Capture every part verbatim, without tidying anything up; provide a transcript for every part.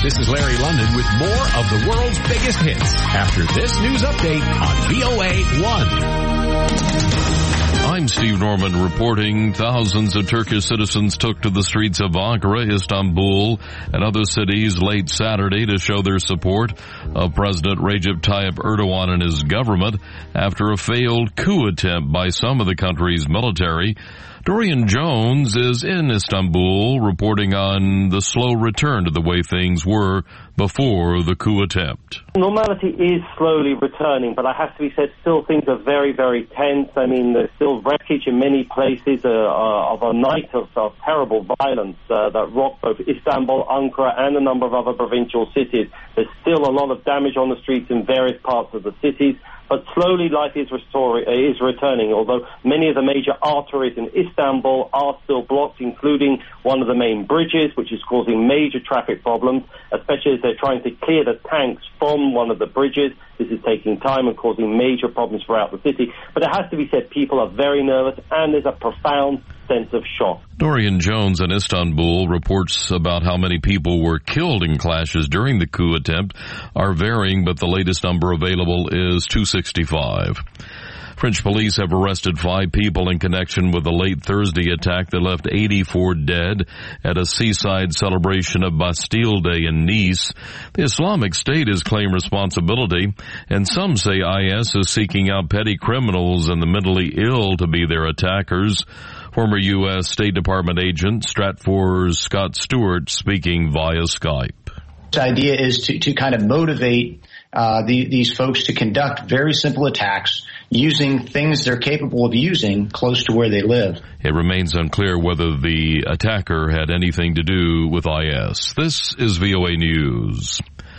This is Larry London with more of the world's biggest hits after this news update on V O A one. I'm Steve Norman reporting thousands of Turkish citizens took to the streets of Ankara, Istanbul, and other cities late Saturday to show their support of President Recep Tayyip Erdogan and his government after a failed coup attempt by some of the country's military. Dorian Jones is in Istanbul reporting on the slow return to the way things were before the coup attempt. Normality is slowly returning, but I have to be said, still things are very, very tense. I mean, there's still wreckage in many places uh, uh, of a night of, of terrible violence uh, that rocked both Istanbul, Ankara, and a number of other provincial cities. There's still a lot of damage on the streets in various parts of the cities. But slowly life is, restore, is returning, although many of the major arteries in Istanbul are still blocked, including one of the main bridges, which is causing major traffic problems, especially as they're trying to clear the tanks from one of the bridges. This is taking time and causing major problems throughout the city. But it has to be said, people are very nervous, and there's a profound sense of shock. Dorian Jones in Istanbul reports about how many people were killed in clashes during the coup attempt are varying, but the latest number available is two sixty-five. French police have arrested five people in connection with the late Thursday attack that left eighty-four dead at a seaside celebration of Bastille Day in Nice. The Islamic State has claimed responsibility, and some say I S is seeking out petty criminals and the mentally ill to be their attackers. Former U S State Department agent Stratfor Scott Stewart speaking via Skype. The idea is to, to kind of motivate uh, the, these folks to conduct very simple attacks using things they're capable of using close to where they live. It remains unclear whether the attacker had anything to do with I S. This is V O A News.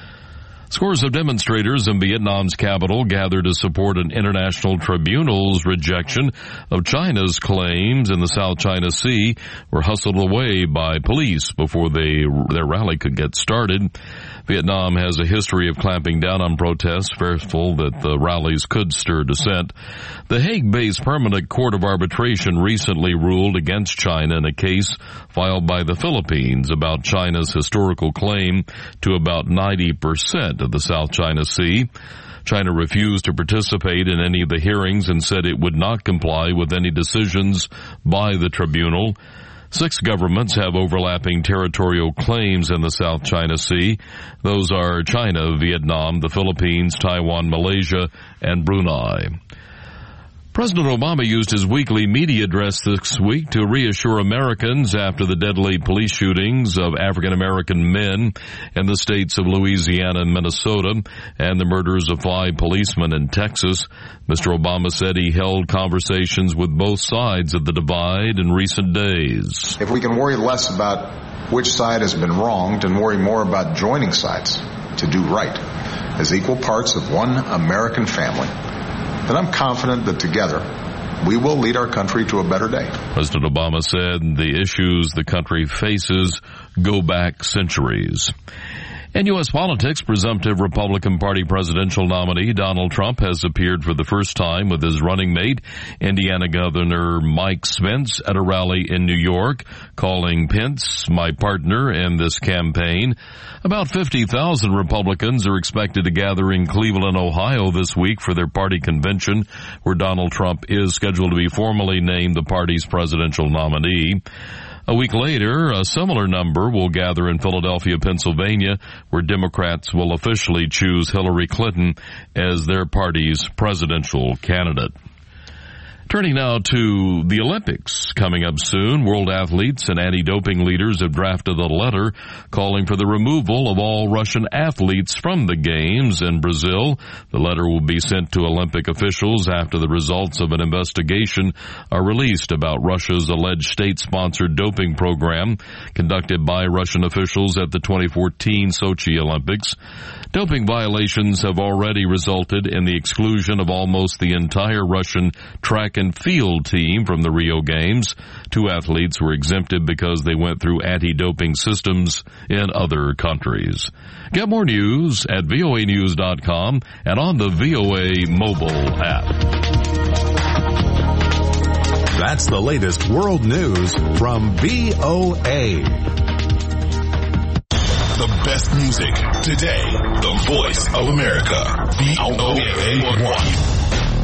Scores of demonstrators in Vietnam's capital gathered to support an international tribunal's rejection of China's claims in the South China Sea were hustled away by police before they, their rally could get started. Vietnam has a history of clamping down on protests, fearful that the rallies could stir dissent. The Hague-based Permanent Court of Arbitration recently ruled against China in a case filed by the Philippines about China's historical claim to about ninety percent of the South China Sea. China refused to participate in any of the hearings and said it would not comply with any decisions by the tribunal. Six governments have overlapping territorial claims in the South China Sea. Those are China, Vietnam, the Philippines, Taiwan, Malaysia, and Brunei. President Obama used his weekly media address this week to reassure Americans after the deadly police shootings of African-American men in the states of Louisiana and Minnesota and the murders of five policemen in Texas. Mister Obama said he held conversations with both sides of the divide in recent days. If we can worry less about which side has been wronged and worry more about joining sides to do right as equal parts of one American family, and I'm confident that together we will lead our country to a better day. President Obama said the issues the country faces go back centuries. In U S politics, presumptive Republican Party presidential nominee Donald Trump has appeared for the first time with his running mate, Indiana Governor Mike Pence, at a rally in New York, calling Pence my partner in this campaign. About fifty thousand Republicans are expected to gather in Cleveland, Ohio this week for their party convention, where Donald Trump is scheduled to be formally named the party's presidential nominee. A week later, a similar number will gather in Philadelphia, Pennsylvania, where Democrats will officially choose Hillary Clinton as their party's presidential candidate. Turning now to the Olympics coming up soon, world athletes and anti-doping leaders have drafted a letter calling for the removal of all Russian athletes from the Games in Brazil. The letter will be sent to Olympic officials after the results of an investigation are released about Russia's alleged state-sponsored doping program conducted by Russian officials at the twenty fourteen Sochi Olympics. Doping violations have already resulted in the exclusion of almost the entire Russian track and field team from the Rio Games. Two athletes were exempted because they went through anti-doping systems in other countries. Get more news at V O A news dot com and on the V O A mobile app. That's the latest world news from V O A. The best music today. The voice of America. V O A one.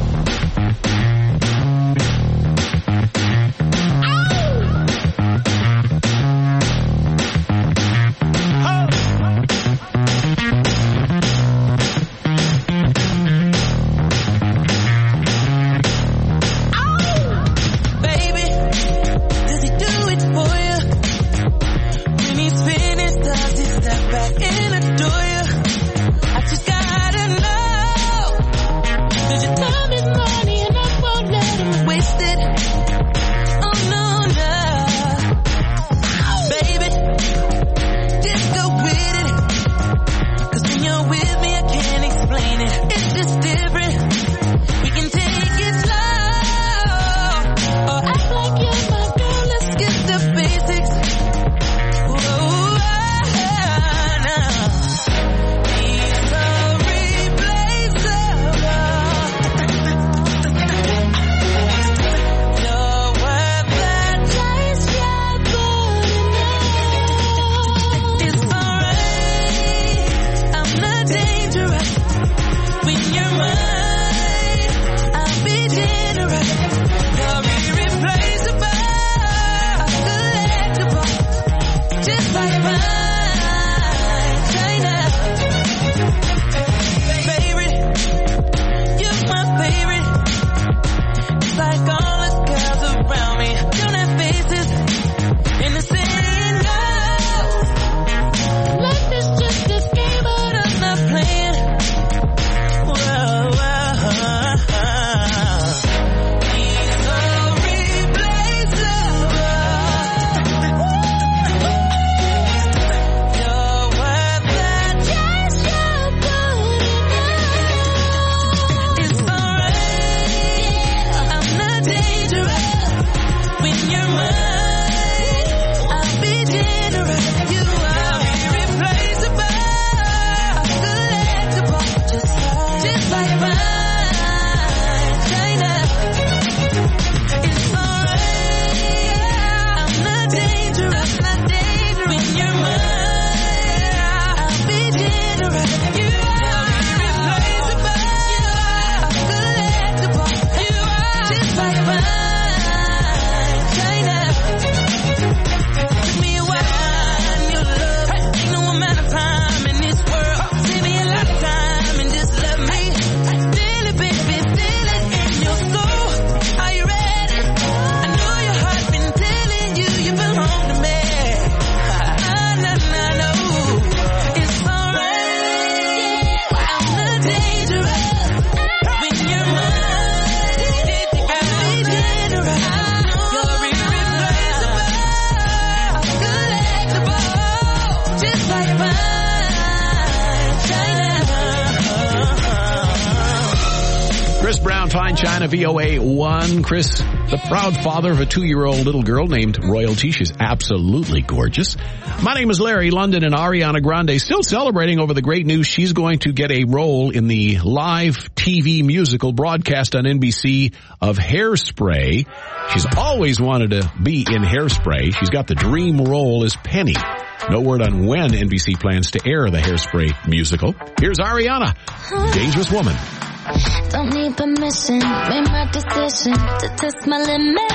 China, V O A one. Chris, the proud father of a two-year-old little girl named Royalty. She's absolutely gorgeous. My name is Larry London, and Ariana Grande still celebrating over the great news she's going to get a role in the live T V musical broadcast on N B C of Hairspray. She's always wanted to be in Hairspray. She's got the dream role as Penny. No word on when N B C plans to air the Hairspray musical. Here's Ariana, Dangerous Woman. Don't need permission, made my decision to test my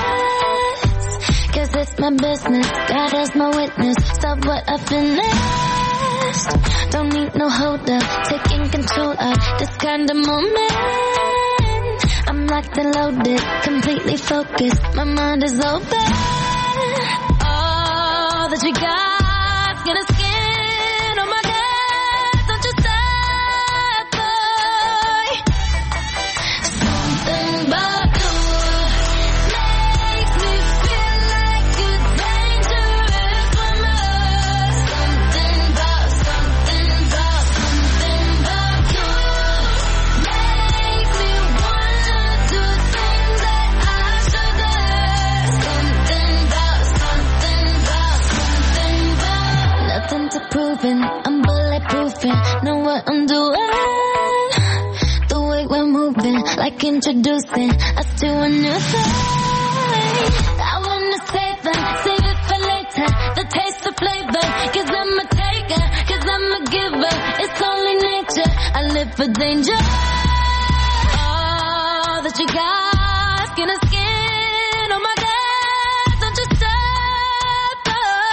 limits. Cause it's my business, God is my witness. Stop what I finished. Don't need no hold up, taking control of this kind of moment. I'm locked and loaded, completely focused, my mind is open. All that you got's gonna skin on my neck. Don't you stop, boy. Something about you makes me feel like you're dangerous woman. Something about, something about, something about you makes me wanna do things that I shouldn't. Something about, something about, something about. Nothing to proving, I'm bulletproofing, know what I'm doing. The way we're moving, like introducing us to a new thing. I wanna save it, save it for later, the taste of flavor, cause I'm a taker, cause live for danger. All that you got, skin to skin. Oh my God, don't you stop.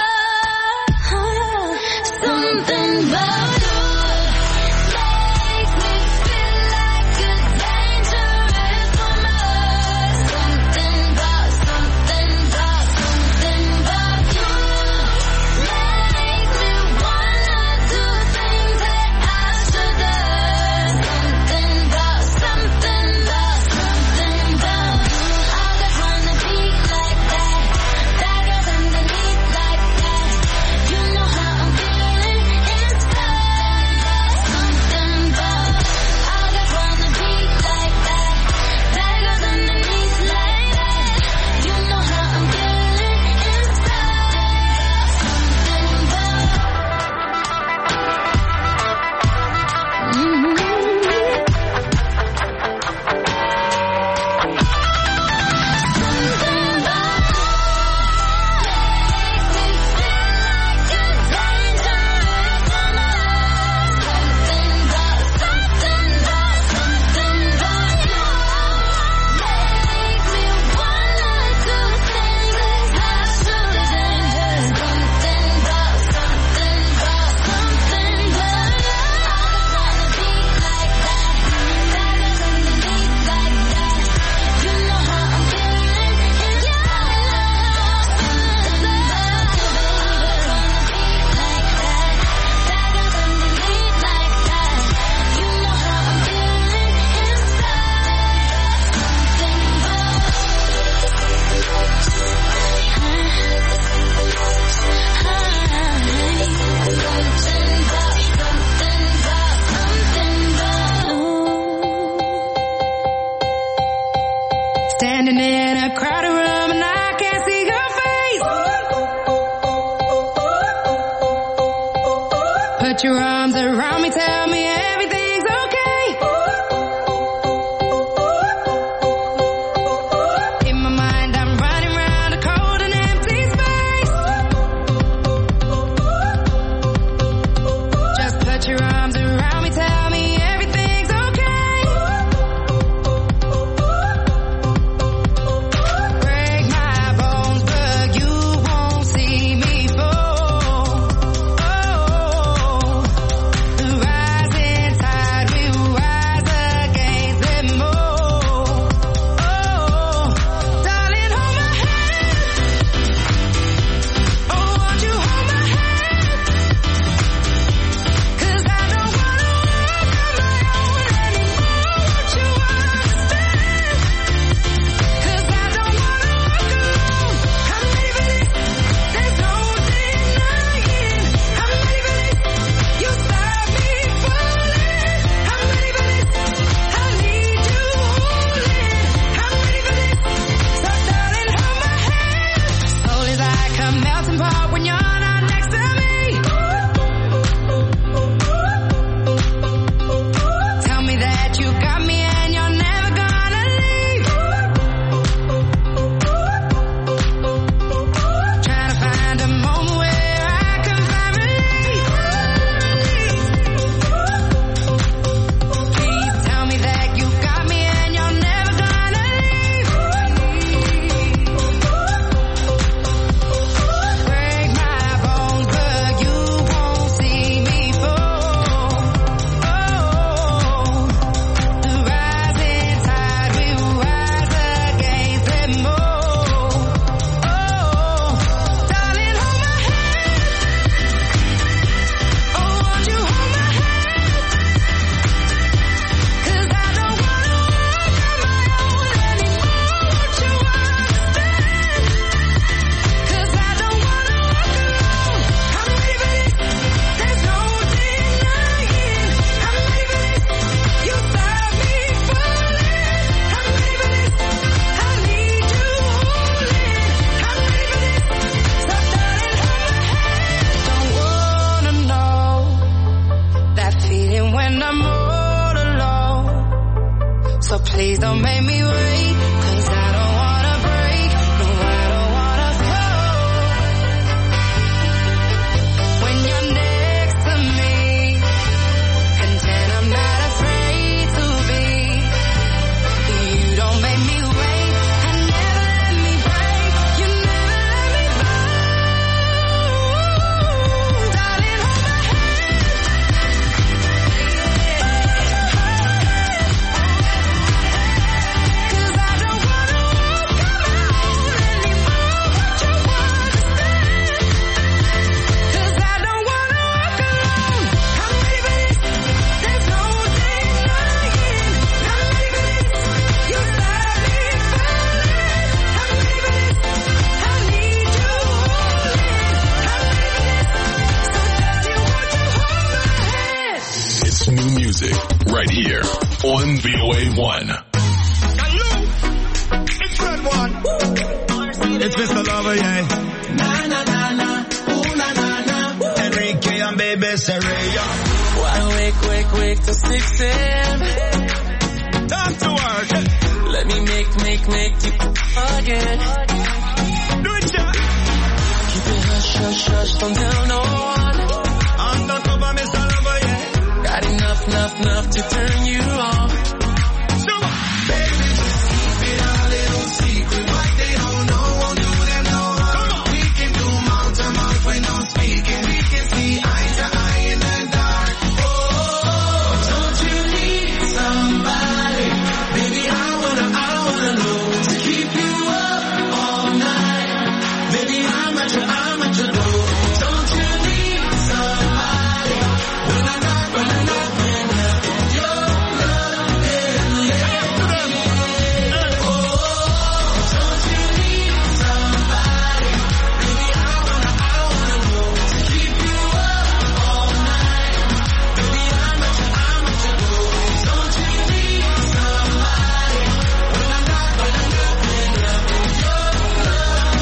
Oh, something about you makes me feel like a dangerous woman. Something about, something about, something about you makes me wanna do things that I shouldn't. Something about, something about, something about you. All that wanna be like that, daggers underneath like that. You know how I'm feeling inside. Something about, all that wanna be like that, daggers underneath like that. You know how I'm feeling inside. Something about. Mm-hmm. Something about makes me feel like a dangerous woman. Something about, something about, something about you makes me wanna do things that I shouldn't. Something about, something about, something about you. Standing in a crowded room and I can't see your face. Put your arms around me, tell me everything's okay. In my mind I'm running round a cold and empty space. Just put your arms around me, tell me everything's okay. Break my bones, but you won't see me fall. Oh, the rising tide will rise against them all. Oh, darling, hold my hand. Oh, won't you hold my hand? 'Cause I don't wanna walk on my own anymore. Won't you understand? 'Cause I don't wanna walk alone. I'm ready for this. There's no denying. I'm ready for this. You stop me falling. I'm ready for this. I need you holding. I'm ready for this. So darling, hold my hand. Soul is like a melting pot when you're not next to me. Tell me that you got me and you're never gonna leave. Trying to find a moment where I can find relief. Please tell me that you got me and you're never gonna leave. Break my bones, but you won't see me fall. Oh, the rising tide will rise against them all. Oh, darling, hold my hand. Oh, won't you hold my hand? 'Cause I don't wanna walk on my own anymore. Won't you understand? 'Cause I don't wanna walk alone. I'm ready for this. There's no denying. I'm ready for this. You stop me falling. I'm ready for this. I need you holding. I'm ready for this. So darling, hold my hand. Don't wanna know that feeling when I'm all alone. So please don't make me wait, 'cause I don't wanna break. No, I don't wanna fall. When you're next to me, pretend I'm not afraid. music right here on V O A one. It's Red One. It's Mister Lover, yeah. Na na na na, ooh na na na. Enrique and Baby Seraya. Wide awake, wake, wake till six a.m. Time to work. Let me make, make, make you again. Do it, yeah. Keep it hush, hush, hush, don't tell no one. Undercover, Mister Lover, yeah. Got enough, enough, enough to turn you on. So, baby, just keep it a little secret. What they don't know won't do them no harm. We can do mouth to mouth when no speaking. We can see eye to eye in the dark. Oh, Don't you need somebody? Baby, I wanna, I wanna know to keep you up all night. Baby, I'm at your, I'm at your door. Don't you need somebody? When I knock, when I knock, when I your love is late. Oh, don't you need somebody? Baby, I wanna, I wanna know to keep you up all night. Baby, I'm at your, I'm at your door. Don't you need somebody? When I knock, when I knock, when I your love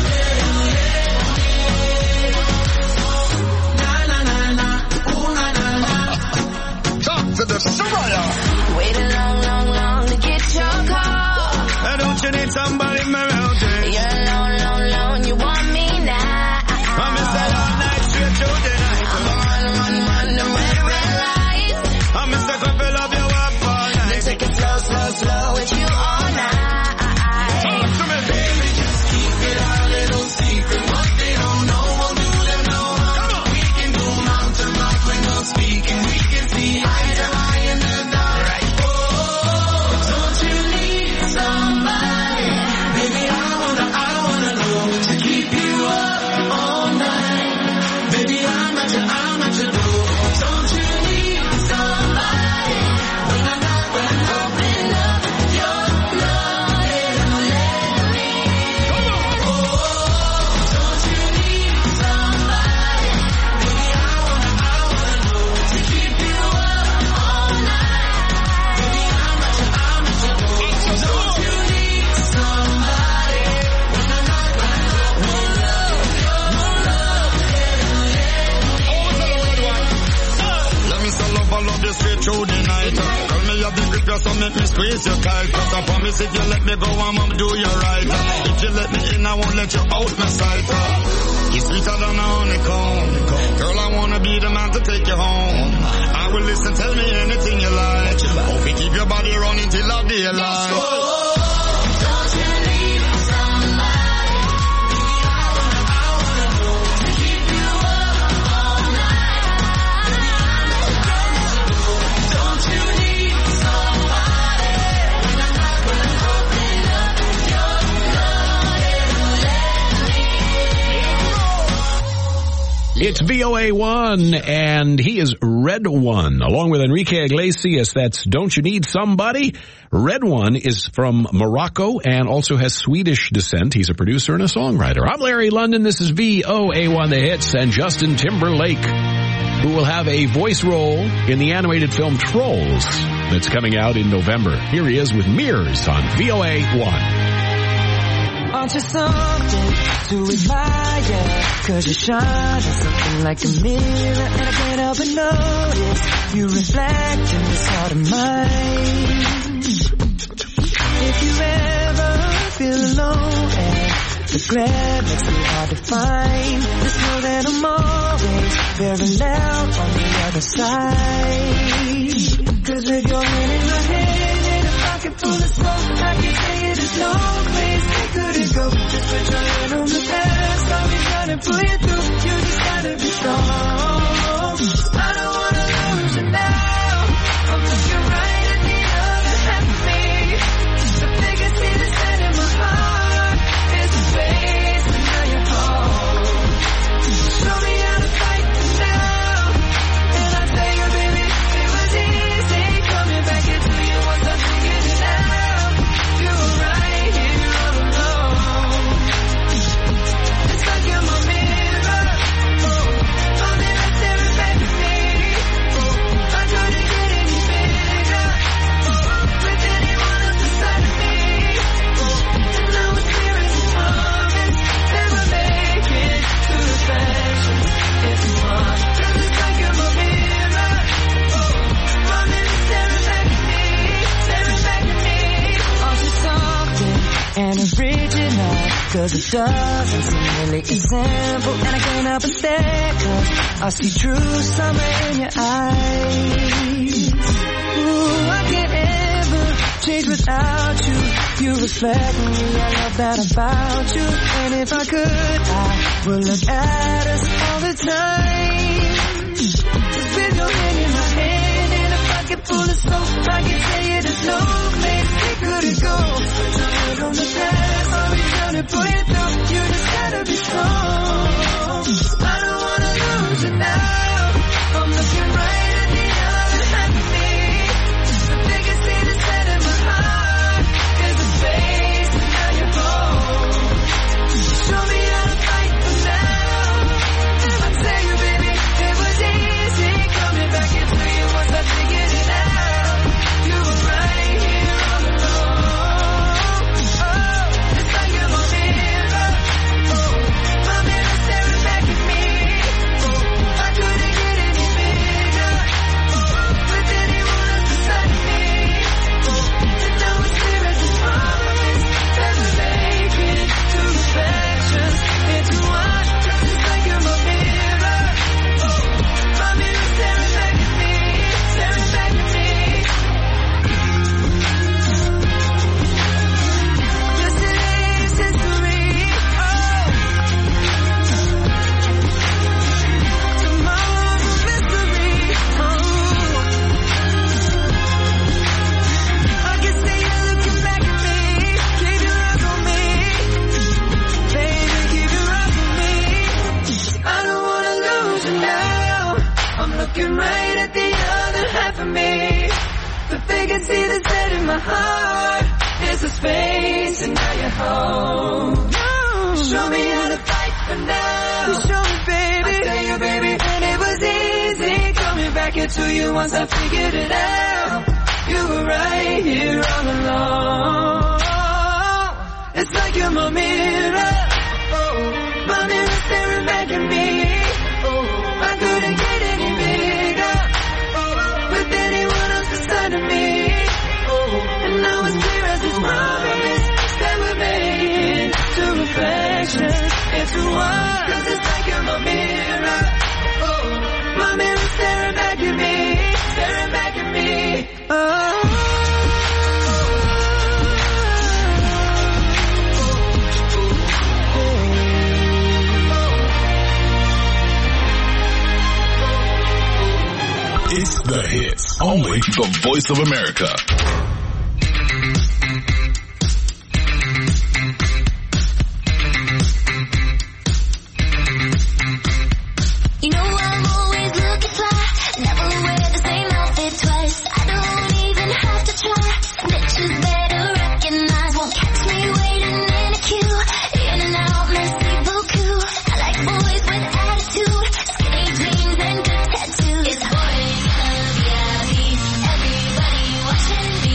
is late. Na na na na, ooh na na na. talk to the Soraya. Waited long, long, long to get your call. And don't you need somebody melody? You're alone, alone, alone. You want me now? I'm Mister All Night straight through the night. I'm on, run, run, the red, red lights. I'm Mister Couple of you up all Then night. take it slow, slow, slow with you all night. Talk to me, baby, just keep it a little secret. What they don't know won't do them no harm. We can do mouth to mouth when no speaking. We can see eye to eye in the dark. Oh, Don't you need somebody? Baby, I wanna, I wanna know to keep you up all night. Baby, I'm at your, I'm at your door. Don't you need somebody? When I knock, when I open up your love and let me in. Oh, don't you need somebody? Baby, I wanna, I wanna know to keep you up all night. Baby, I'm at your, I'm at your door. Don't you need somebody? When I knock, when I open up your love let me still love, I love you straight through the night. Call me up the grip, so make me squeeze you tight. Cause I promise if you let me go, I'ma do you right. If you let me in, I won't let you out my sight. You're sweeter than a honeycomb. Girl, I wanna be the man to take you home. I will listen, tell me anything you like. Hope you keep your body running till the daylight. Don't you need somebody? Baby, I wanna, I wanna know to keep you up all night. Baby, I'm at your, I'm at your door. Don't you need somebody? When I knock, when I open up your love and let me in. It's V O A one, and he is Red One, along with Enrique Iglesias. That's Don't You Need Somebody? Red One is from Morocco and also has Swedish descent. He's a producer and a songwriter. I'm Larry London. This is V O A one The Hits, and Justin Timberlake, who will have a voice role in the animated film Trolls that's coming out in November. Here he is with Mirrors on V O A one. Aren't you something to admire? Cause you shine something like a mirror, and I can't help but notice you reflect in this heart of mine. If you ever feel alone and the glare makes it hard to find, just know that I'm always very loud on the other side. Cause with your hand in my hand and a pocket full of smoke, I can tell you there's no place they couldn't go. Just put your hand on the past, I'll be trying to pull you through. You just gotta be strong. I don't wanna lose you now. I'm looking right at the other half of me. The biggest thing that's set in my heart is the space and now you're home. Show me how to fight this now. And I tell you, baby, it was easy coming back into you once I figured it out. You were right here all alone. It's like you're my mirror. Cause it doesn't seem really simple, and I can't help but stare, cause I see true summer in your eyes. Ooh, I can't ever change without you. You reflect me, I love that about you. And if I could, I would look at us all the time. With your hand in my hand and a pocket full of soap, I can tell you there's no place we couldn't go. Put on the past, I'll be trying to pull you through. You just gotta be strong. I don't wanna lose you now. I'm looking right at the other half of me. The biggest thing that's set in my heart is the space and now you're home. Show me how to fight for now. If I tell you, baby, it was easy coming back into you once I figured it out. You were right here all along. Oh, it's like you're my mirror. Oh, my mirror staring back at me. Oh, I couldn't get any bigger. Oh, with anyone else beside me. Oh, and now it's clear as a promise that we're making two reflections into one. It's like you're my mirror. Oh, my mirror staring back at me, staring back at me. Yesterday's history. Oh, tomorrow's a mystery. Oh, I can see you looking back at me. Keep your eyes on me, baby. Keep your eyes on me. I don't wanna lose you now. I'm looking right at the other half of me. The vacancy that's set in my heart is a space, and now you're home. Show me how to fight for now. You show me, baby. I tell you, baby, and it was easy coming back into you once I figured it out. You were right here all along. It's like you're my mirror. Oh, my mirror staring back at me. Oh, I couldn't get any bigger. Oh, with anyone else beside of me. Oh, and now it's clear as this promise that we're making two reflections into one. Cause it's like you're my mirror. Oh, my mirror staring back at me, staring back at me. Oh. It's the hits. Only the Voice of America. You know I'm always looking fly, never wear the same outfit twice. I don't even have to try. Bitches better recognize, won't catch me waiting in a queue. In and out, merci beaucoup. I like boys with attitude, skinny jeans and good tattoos. It's boys of Yahoo, everybody watching me.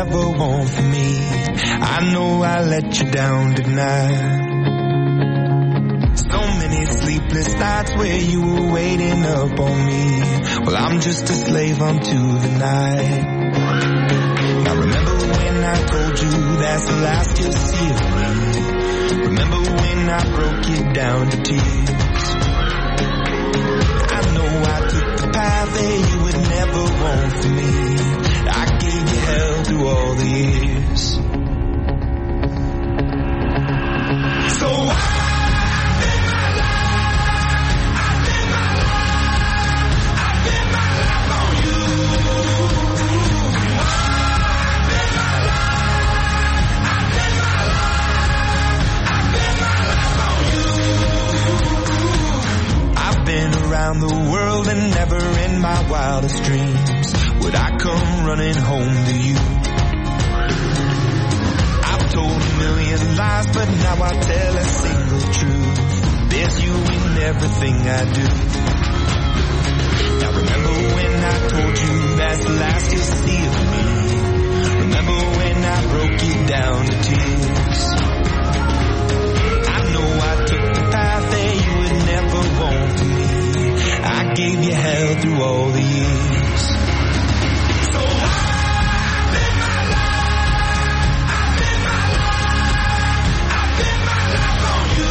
never want for me. I know I let you down tonight. So many sleepless nights where you were waiting up on me. Well, I'm just a slave unto the night. Now remember when I told you that's the last you'll see of me. Remember when I broke you down to tears. I know I took the path that you would never want for me. I gave you hell through all the years. So I around the world and never in my wildest dreams would I come running home to you. I've told a million lies, but now I tell a single truth. There's you in everything I do. Now remember when I told you that's the last you'll see of me. Remember when I broke you down to tears. I know I took the path that you would never want for me. I gave you hell through all the years. So I live my life. I live my life. I live my life on you.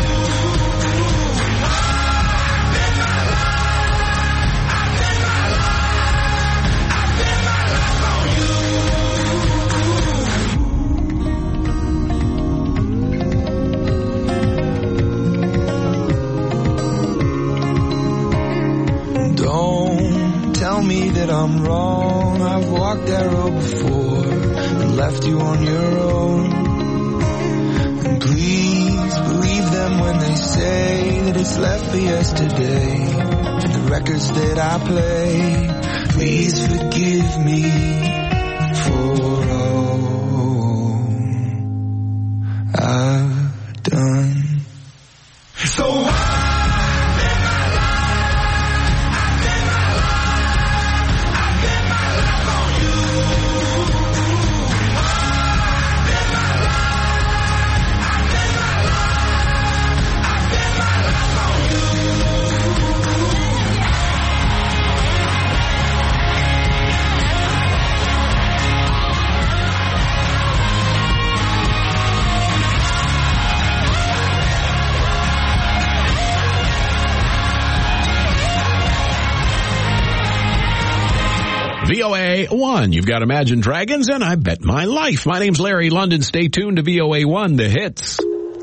I live my life. I live my life. I live my life on you. Don't tell me that I'm wrong. I've walked that road before and left you on your own. And please believe them when they say that it's left for yesterday. And the records that I play, please forgive me for all I've done. So I V O A one. You've got Imagine Dragons, and I bet my life. My name's Larry London. Stay tuned to V O A one, the hits.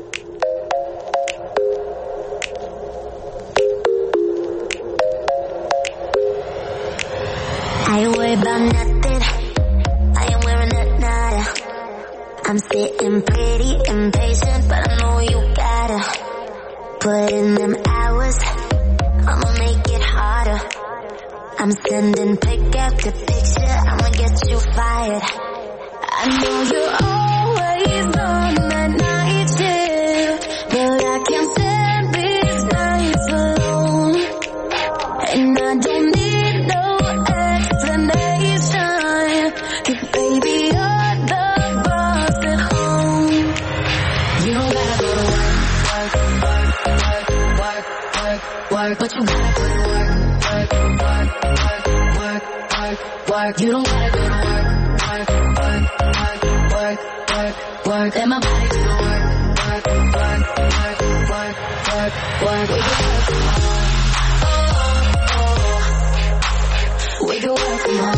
I ain't worried about nothing. I ain't wearing a nada. I'm sitting pretty impatient, but I know you gotta put in them hours. I'ma make it harder. I'm sending pick after picture, I'ma get you fired. I know you're always on that night shift, but I can't stand these nights alone. And I don't need no explanation, 'cause baby you're the boss at home. You don't gotta go to work, work, work, work, work, work, work, but you gotta put in work, work, work, work, work, work, work. You don't gotta go to work, work, work, work, work, work, work. Let my body do the work, work, work, work, work, work, work. We can work from home.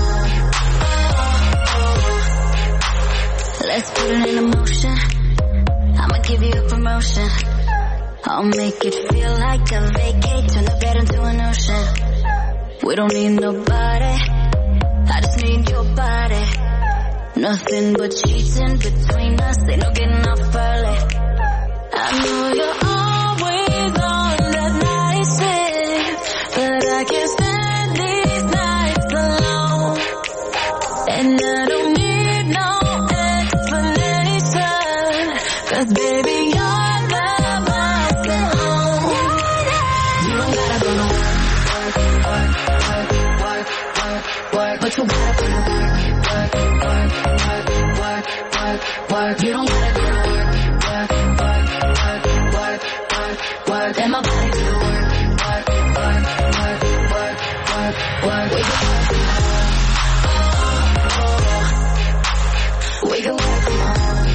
Let's put it in motion. I'ma give you a promotion. I'll make it feel like a vacate, turn the bed into an ocean. We don't need nobody, I just need your body. Nothing but cheating between us, ain't no getting off early. I know you're always on that night shift, but I can't stand these nights alone. And I don't need no explanation, 'cause baby you're the boss at home. You don't gotta go to work, work, work, work, work, work, work, but you gotta put in work, work, work, work, work. You don't gotta go to work. Work, work, work, work, work, work. And my body do the work. Work, work, work, work, work, work. We can work from home. We can work from home.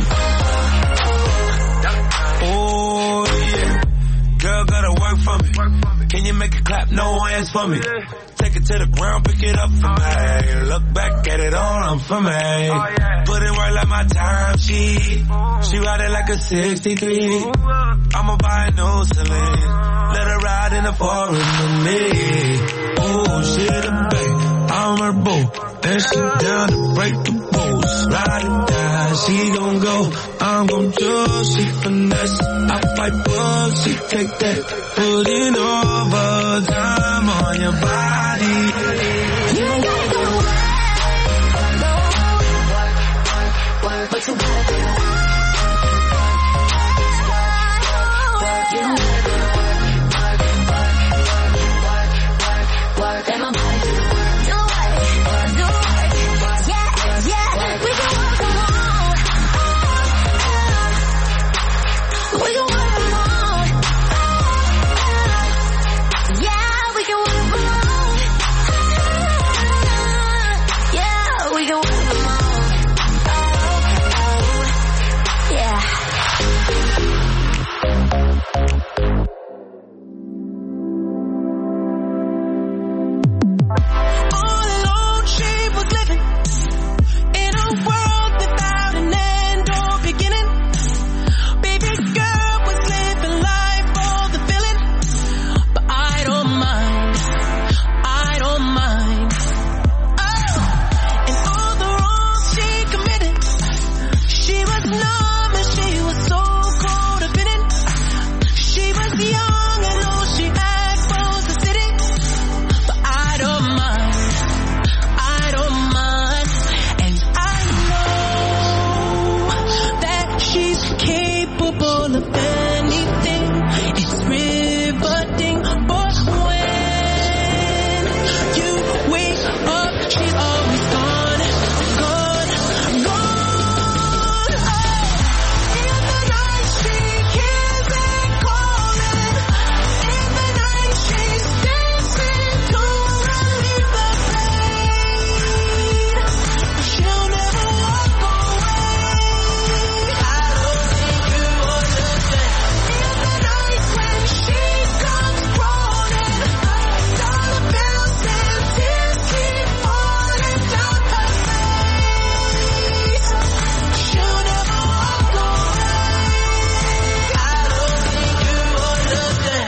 Oh, yeah. Girl, gotta work for me. Can you make it clap? No hands for me. Take it to the ground, pick it up for me. Look back at it all, I'm for me. Put in work like my time sheet. She ride it like a sixty-three. I'ma buy a new Celine. Let her ride in the foreign with me. Oh, she the babe, I'm her boo. And she down to break the rules. Ride it down, she gon' go. I'm gon' do, she finesse. I fight bull, she take that. Put in overtime on your body. You ain't gotta go to work. No, work, work, work, but you gotta go to work. Work, you don't gotta go to work. Work, work, work, work, work, and my body do the work. Do it, do it, yeah, yeah. We can work from home. We can work from home. Yeah, we can work from home. Yeah, we can work from home. Yeah. All alone she was living in a world without an end or beginning. Baby girl was living life for the feeling. But I don't mind, I don't mind. Oh, and all the wrongs she committed. She was numb and she was so codependent. She was young and all she had was the city. But I don't mind, I don't mind. And I know that she's capable of anything. It's riveting. But when you wake up, she's always gone, gone, gone. Oh, in the night she hears it calling. In the night she's dancing to relieve the pain. She'll never walk away. I don't think you understand. In the night when she comes crawling, dollar bills and tears keep falling down her face. She'll never walk away. I don't think you understand.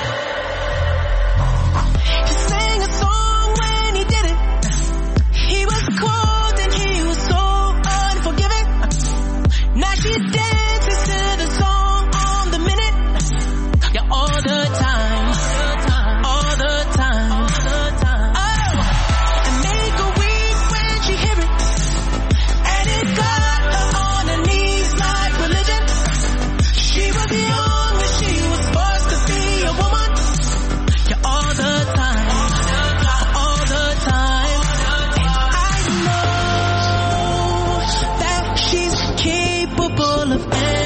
He sang a song when he did it. He was cold and he was so unforgiving. Now she dances to the song on the minute. Yeah, all the time, all the time. Oh, and make her weak when she hear it. And it got her on her knees like religion. She was young when she was forced to be a woman. Yeah, all the time, all the time. And I know that she's capable of anything.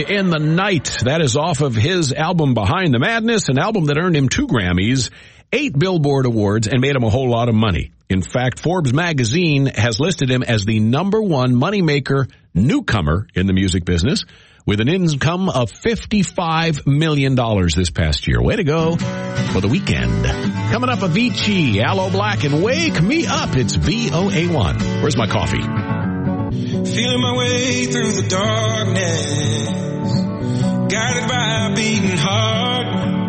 in the Night. That is off of his album Behind the Madness, an album that earned him two Grammys, eight Billboard Awards, and made him a whole lot of money. In fact, Forbes magazine has listed him as the number one moneymaker newcomer in the music business, with an income of fifty-five million dollars this past year. Way to go for The Weeknd. Coming up, Avicii, Aloe Black, and Wake Me Up. It's V O A one. Where's my coffee? Feeling my way through the darkness, guided by a beating heart.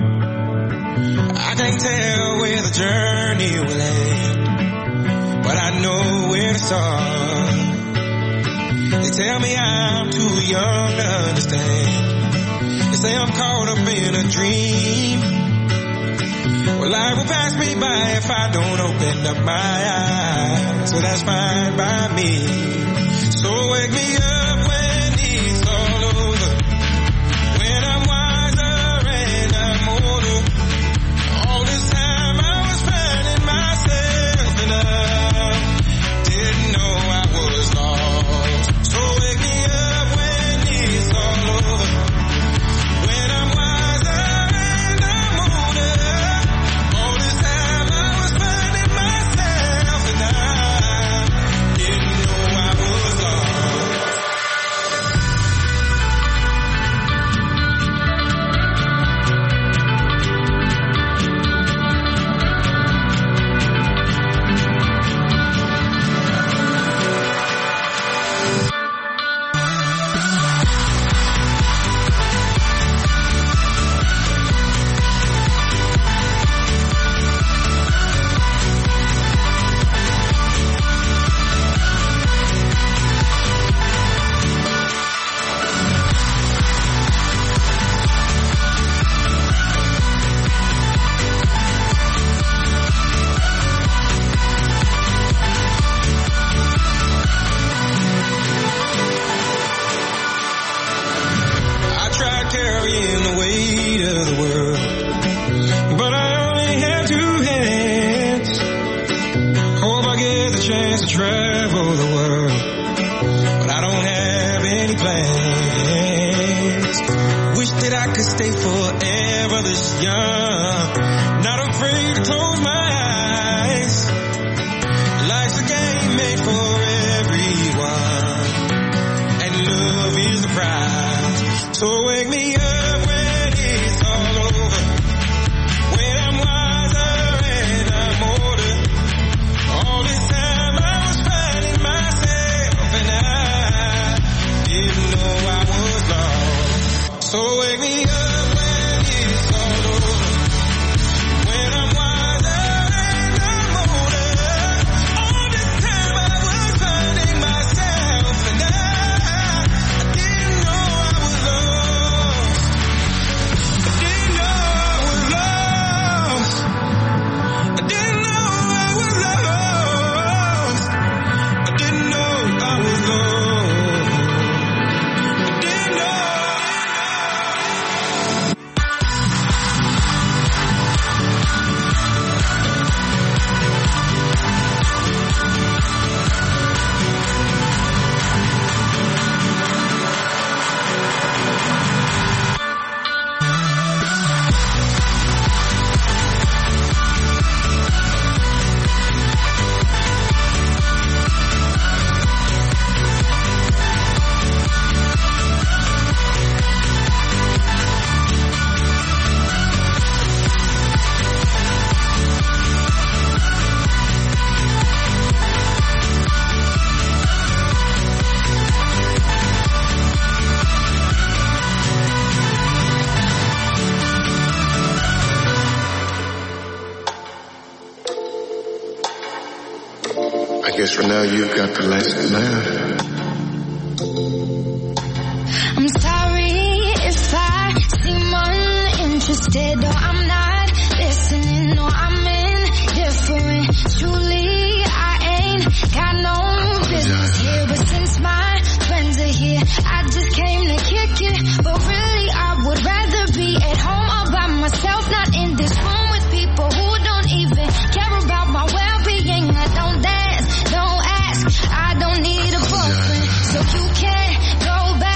I can't tell where the journey will end, but I know where to start. They tell me I'm too young to understand. They say I'm caught up in a dream. Well, life will pass me by if I don't open up my eyes. So that's fine by me. So wake me up when it's all over, when I'm wiser and I'm older. All this time I was finding myself and I didn't know I was lost. So wake me up when it's all over, when I'm wiser and I'm older. All this time I was finding myself and I didn't know I was lost. For now, you've got the last laugh. I'm sorry if I seem uninterested, or I'm not listening, or I'm indifferent. Truly, I ain't got no business here, but since my friends are here, I just came to kick it. But really, I would rather be at home all by myself, not in this room with people who don't even care about my well-being. I don't dance, don't ask, I don't need a boyfriend, so you can't go back.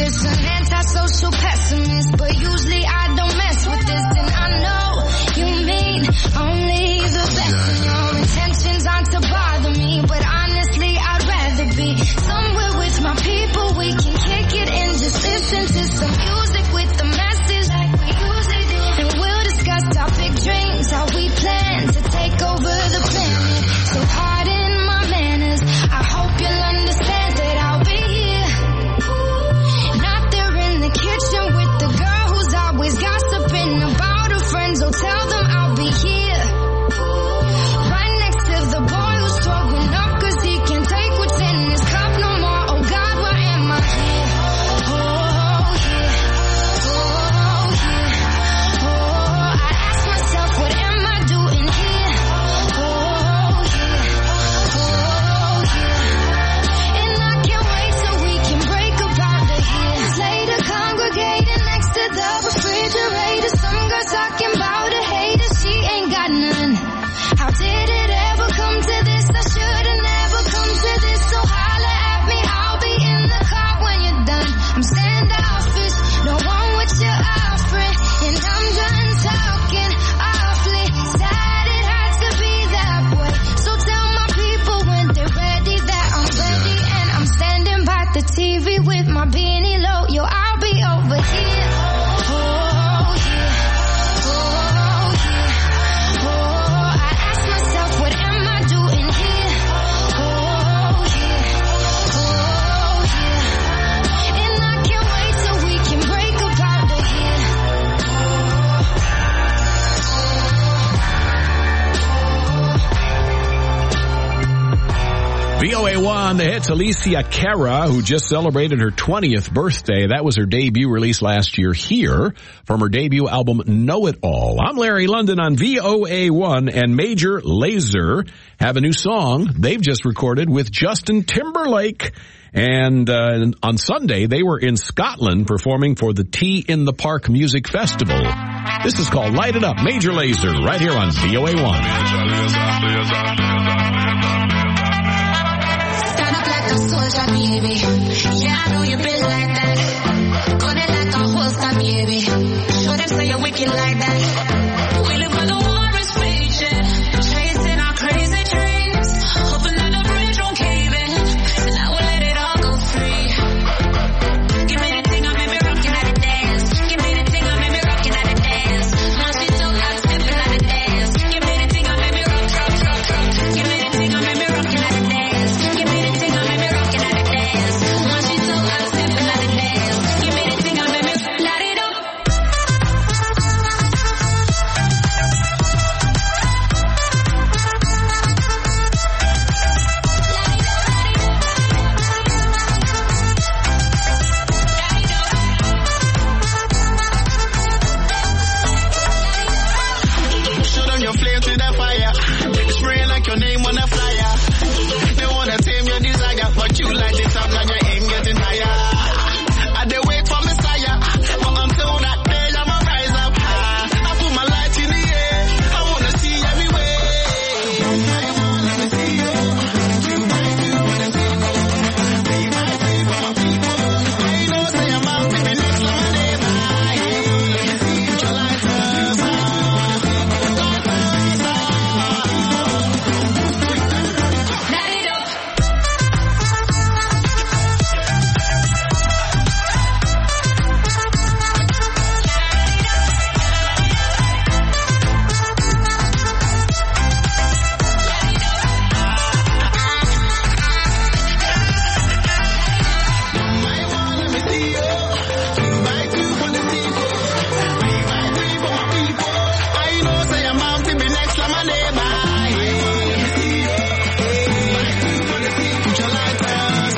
just an antisocial pessimist, but usually I don't mess with this, and I know you mean only the best. And your intentions aren't to bother me, but honestly I'd rather be somewhere with my people. We can kick it and just listen to some music with the message like we usually do, and we'll discuss topic dreams, how we plan to take over the planet. So pardon my manners, I hope you'll understand that I'll be here, not there in the kitchen with the girl who's always gossiping about her friends. Oh, tell them I'll be here, right next to the boy who's throwing up cause he can't take what's in his cup no more. Oh God, why am I here? Oh, here. Oh, here. Oh, I ask myself, what am I doing here? Oh, here. Oh, here. And I can't wait till we can break up out of here. Later congregating next to the refrigerator, some girl talking about a hater, she ain't got none. How did it ever come to this? I should've never come to this. So holla at me, I'll be in the car when you're done. I'm standoffish, don't want what you're offering, and I'm done talking awfully. Sad it had to be that way. So tell my people when they're ready that I'm ready, and I'm standing by the T V with my beanie low. Yo, I'll be over here. Oh, here. Oh, here. Oh, I ask myself, what am I doing here? Oh, here. Oh, here. And I can't wait till we can break up out of here. V O A one, the hits. Alicia Cara, who just celebrated her twentieth birthday. That was her debut release last year here from her debut album Know It All. I'm Larry London on V O A one, and Major Lazer have a new song they've just recorded with Justin Timberlake. And uh, on Sunday, they were in Scotland performing for the Tea in the Park Music Festival. This is called Light It Up. Major Lazer, right here on V O A one. Stand up like a soldier, baby. Yeah, I know you been like that. Gun it like a holster, baby. Show them say you're wicked like that. We live where the war is raging, chasing our crazy dreams, hoping that the bridge won't cave in, and I will let it all go free. Give me the thing, I made me rockin' at the dance. Give me the thing, I made me rockin' at the dance. My shit so hot, steppin' at the dance. Give me the thing, I made me rock, rock, rock, rock. Give me the thing, I made me rockin' at the dance. Give me the thing, I made me rockin' at the dance. My shit so hot, steppin' at the dance. Give me the thing, I made me light it up. Show them your flames with a fire. Spray like your name on a flyer. They wanna tame your desire, but you light it up and your aim getting higher. I they wait for Messiah, but until that day I'ma rise up high. I put my light in the air, I wanna see everywhere. I wanna see you. You might do what I say. Say you might pray for my people. I know say I'm out to be next to my neighbor. Put your light first. Light it up. I know say I'm out to be next to my neighbor. Put your light first.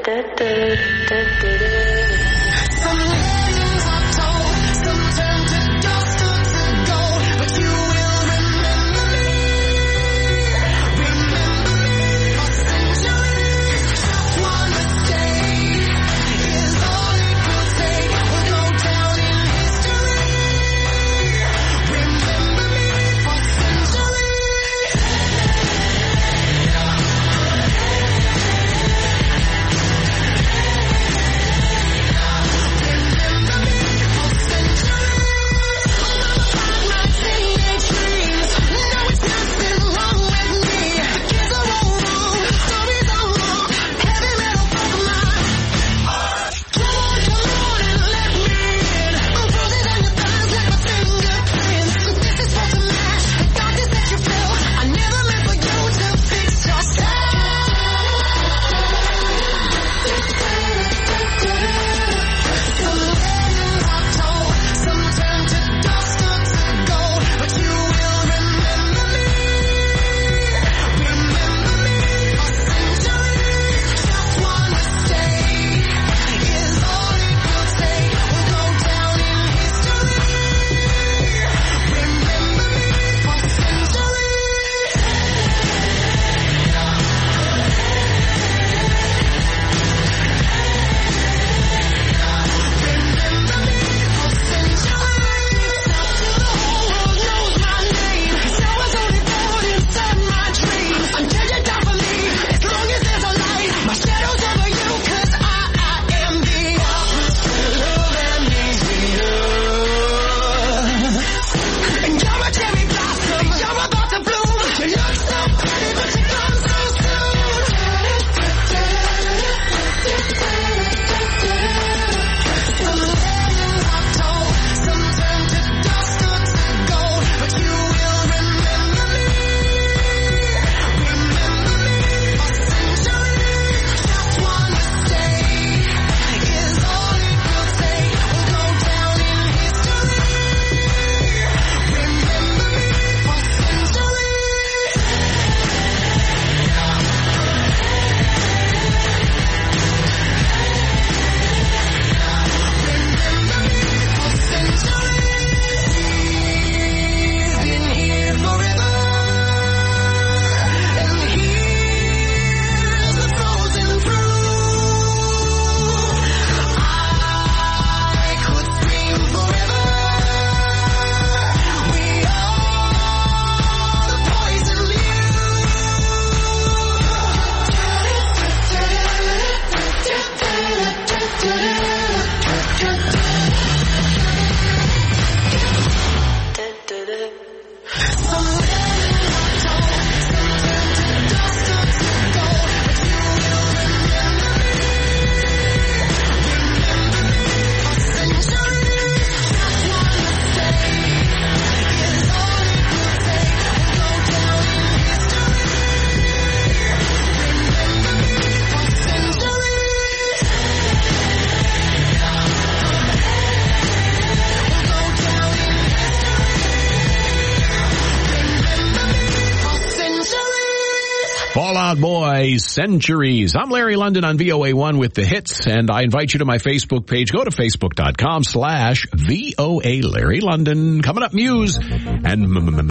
Fall Out Boy, Centuries. I'm Larry London on V O A one with the hits, and I invite you to my Facebook page. Go to facebook.com slash VOA Larry London. Coming up, Muse and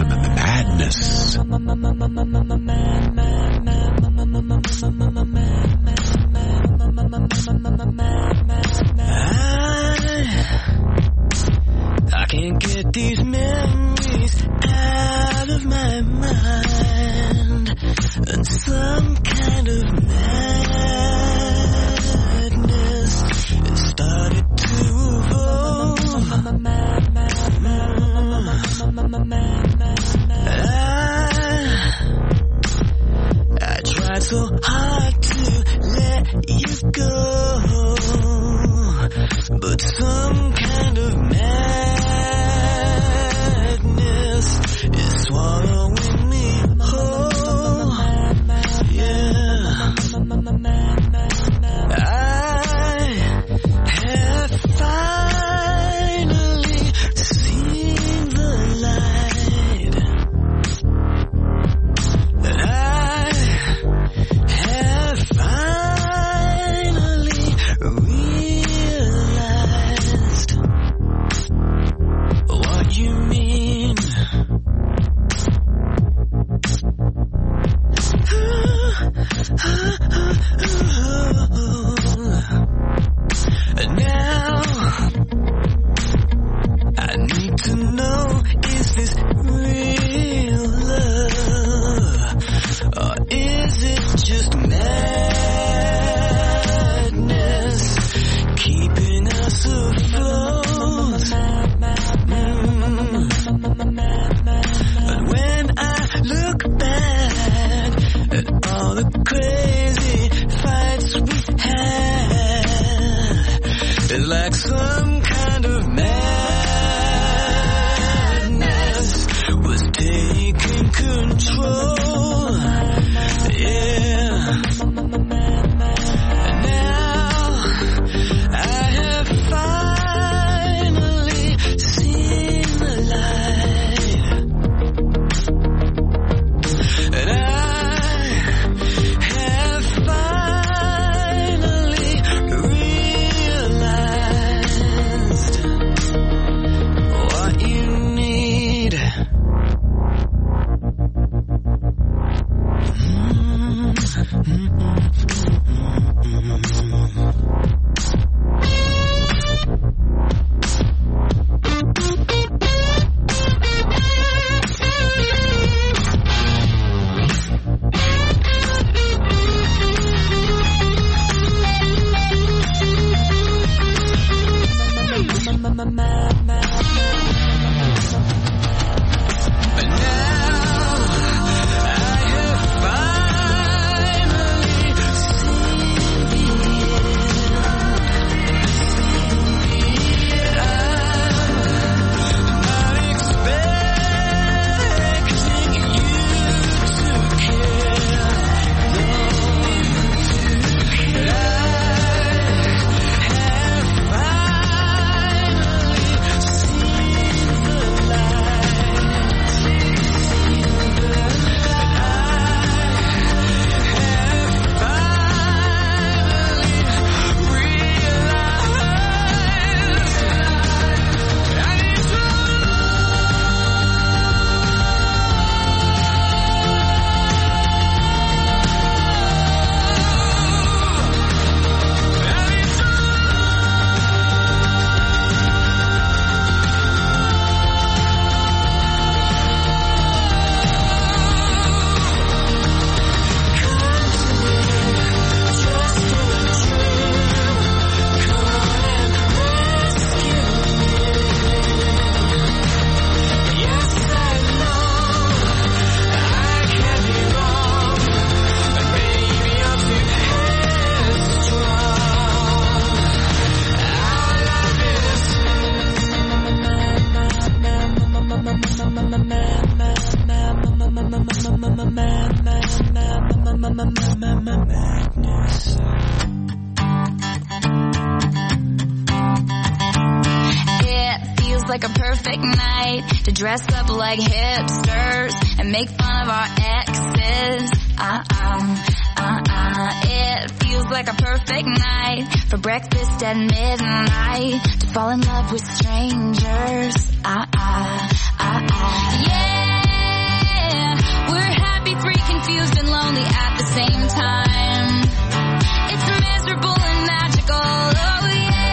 Madness. I can't get these memories out of my mind, and some kind of madness it started to evolve. I, I tried so hard to let you go, but some kind of madness is swallowing me whole. Yeah, I have finally seen the light, and I have finally crazy fights we had. It's like some kind of madness was taking control. Yeah. And now I have finally seen the light. And I have finally realized what you need. It feels like a perfect night to dress up like hipsters and make fun of our exes. Uh-uh, uh-uh. It feels like a perfect night for breakfast at midnight to fall in love with strangers. Uh-uh, uh-uh. Yeah, we're happy, free, confused, and lonely at the same time. It's miserable and magical. Oh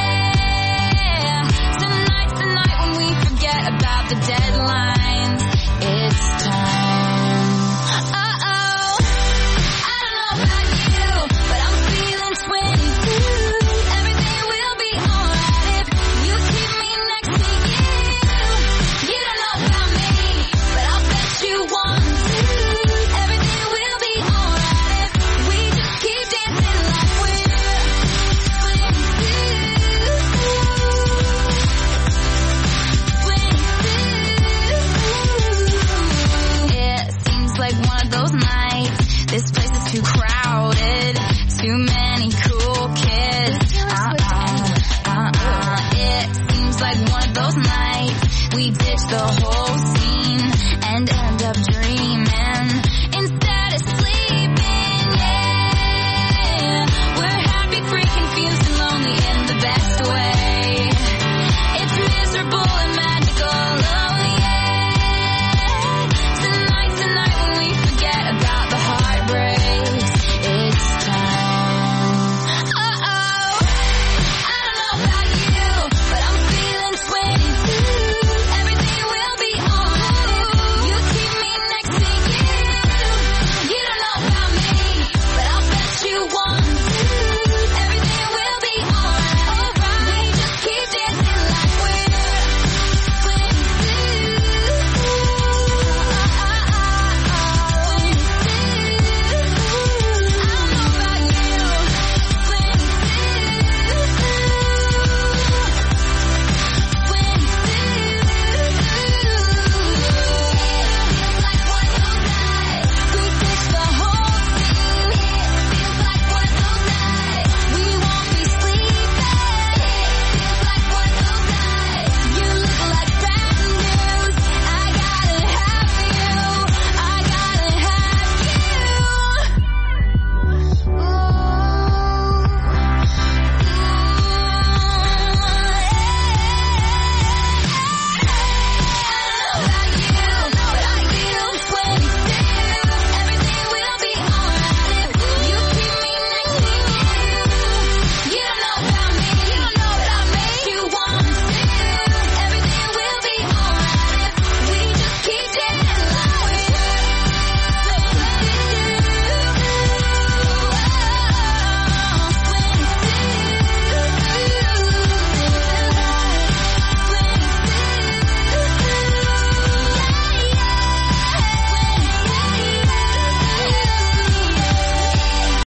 yeah. Tonight's the night when we forget about the deadlines. It's time. Uh-oh. I don't know about you, but I'm feeling twenty-two. Everything will be alright if you keep me next to you. You don't know about me, but I'll bet you want to. Everything will be alright if we just keep dancing like we're It seems like one of those nights. This place is too crowded. Too many cool kids. Uh-uh, uh-uh. It seems like one of those nights. We ditch the whole scene and